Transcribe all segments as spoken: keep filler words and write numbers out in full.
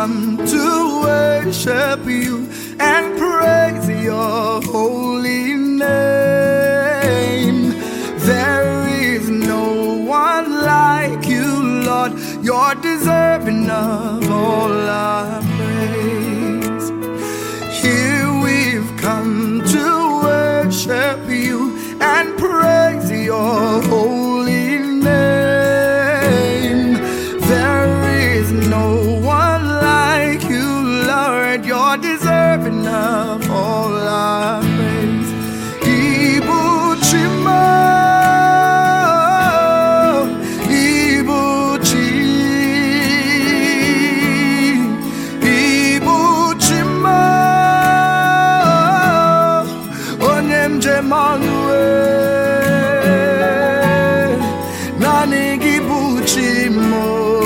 come to worship you and praise your holy name. There is no one like you, Lord. You're deserving of all our praise. Here we've come to worship you and praise your holy name. There is no one like you, Lord. You're deserving of all our praise. Ibu Chima, Ibu Chi, Ibu Chima, Onem Jemanue, Nani Ibu Chimo.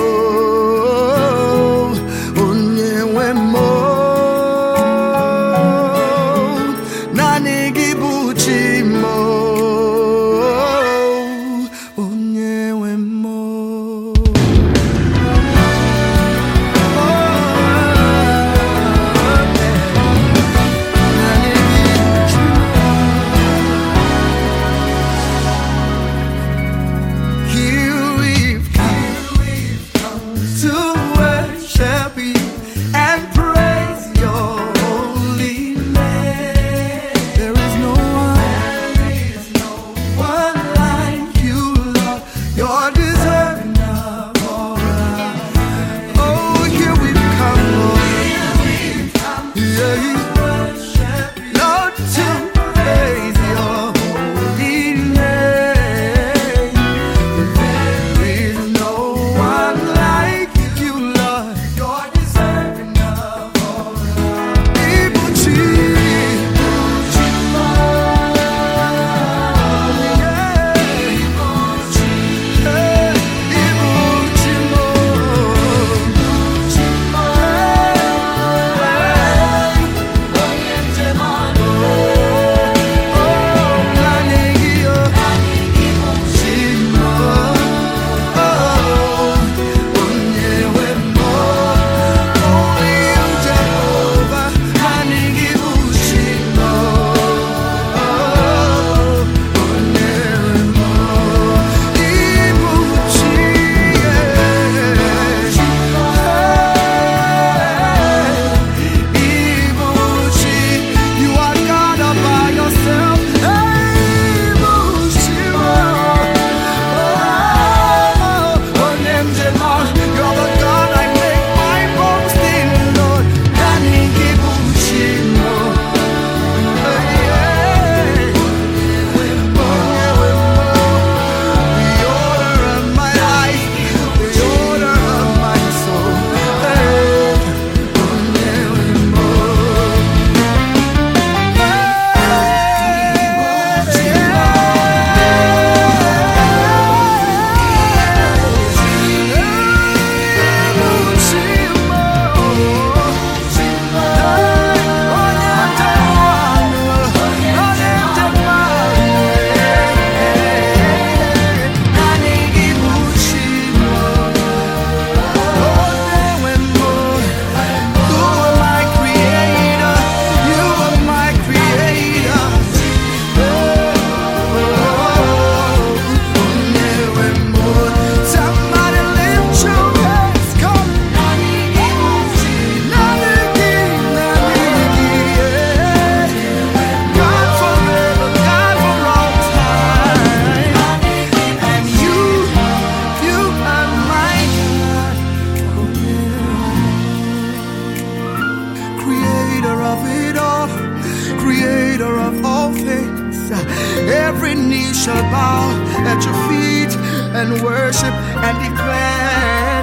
Every knee shall bow at your feet and worship and declare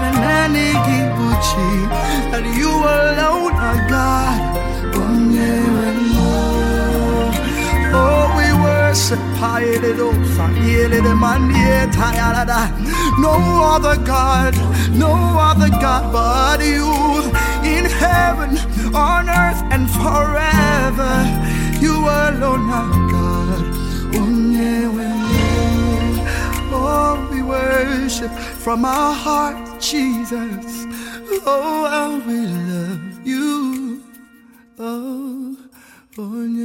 that you alone are God. Oh, we worship. No other God, no other God but you. In heaven, on earth, and forever, you alone are God. Oh, we worship from our heart, Jesus. Oh, how we love you. Oh, oh, yeah.